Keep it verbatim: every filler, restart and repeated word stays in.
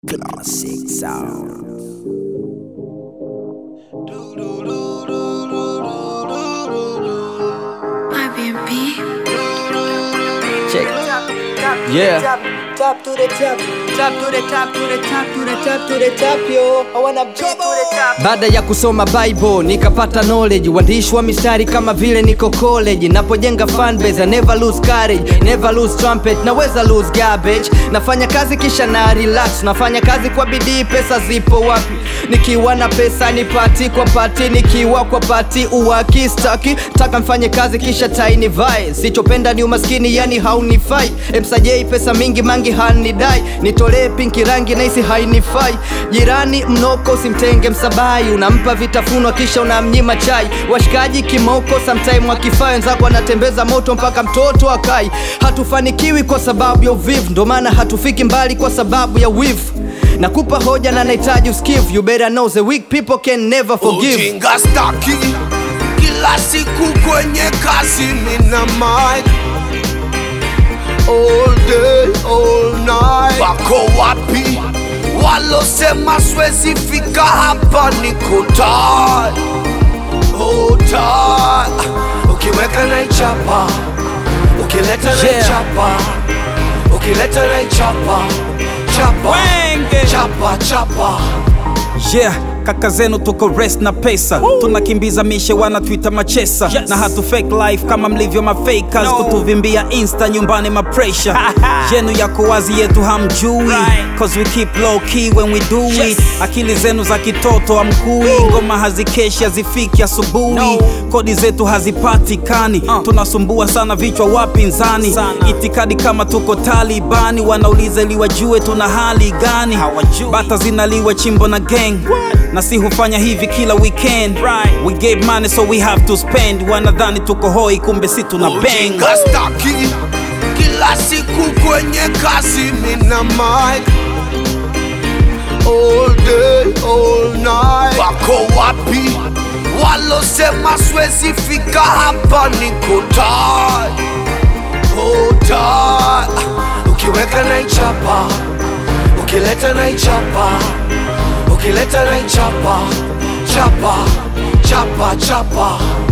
Classic sound. My baby. Check. Yeah. Top, top to the top, top to the top, to the top, to the top, to the top, yo. I wanna be to the top. Baada ya kusoma Bible nikapata knowledge, uandishi wa mistari kama vile niko college. Napojenga fanbase I never lose courage, never lose trumpet, naweza lose garbage. Nafanya kazi kisha na relax, nafanya kazi kwa bidii, pesa zipo wapi? Nikiwa na pesa ni party kwa party, nikiwa kwa party uwakistaki. Taka mfanye kazi kisha tiny vibe, sichopenda ni umaskini yani haunifai. Msajei pesa mingi mangi hanidai, nitolee pinki rangi na isi hainifai. Jirani mnoko simtenge msabai, unampa vitafunwa kisha unamnyima chai. Washikaji kimoko sometime wakifaa, wenzako wanatembeza moto mpaka mtoto akai. Hatufanikiwi kwa sababu ya uvivu, ndo maana hatufiki mbali kwa sababu ya wivu. Nakupa hoja na nahitaji usikivu, you better know the weak people can never forgive. Ujinga staki, kila siku kwenye kazi nina mic, all day, all night. Wako wapi walosema siwezi fika hapa? Niko tired, oh tired. Ukiweka na ichapa, ukileta na Yeah. ichapa, ukileta na ichapa, chapa, Wenge. chapa, chapa. Yeah, kaka zenu tuko rest na pesa. Woo. Tunakimbiza mishe wanatuita machesa. Yes. Na hatu fake life kama mlivyo mafakers. No. Kutuvimbia insta nyumbani ma pressure. Yenu yako wazi yetu hamjui, right. Cause we keep low key when we do it. Yes. Akili zenu za kitoto amkui. Ngoma hazikeshi hazifiki asubuhi. No. Kodi zetu hazipatikani. uh. Tunasumbua sana vichwa wapinzani sana. Itikadi kama tuko Talibani, wanauliza ili wajue tuna hali gani. Hawajui. Bata zinaliwa chimbo na gang. What? Na si hufanya hivi kila weekend, right. We gave money so we have to spend. Wanadhani tuko hoi kumbe si tuna bang. Ujinga staki, kila siku kwenye kazi nina mic, all day, all night. Wako wapi walosema siwezi fika hapa? Niko tired, oh tired. Ukiweka na ichapa, ukileta na ichapa, ukileta na ichapa, chapa, chapa, chapa.